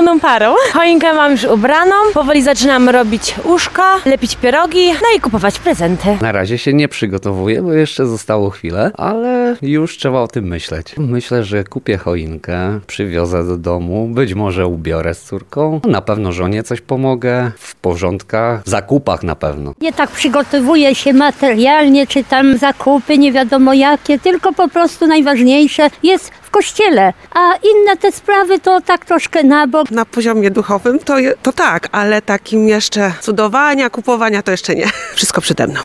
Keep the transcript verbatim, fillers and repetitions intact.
pełną parą. Choinkę mam już ubraną, powoli zaczynam robić łóżka, lepić pierogi, no i kupować prezenty. Na razie się nie przygotowuję, bo jeszcze zostało chwilę, ale już trzeba o tym myśleć. Myślę, że kupię choinkę, przywiozę do domu, być może ubiorę z córką, na pewno żonie coś pomogę, w porządkach, w zakupach na pewno. Nie tak przygotowuje się materialnie, czy tam zakupy, nie wiadomo jakie, tylko po prostu najważniejsze jest w kościele, a inne te sprawy to tak troszkę na bok. Na poziomie duchowym to, je- to tak, ale takim jeszcze cudowania, kupowania to jeszcze nie. Wszystko przede mną.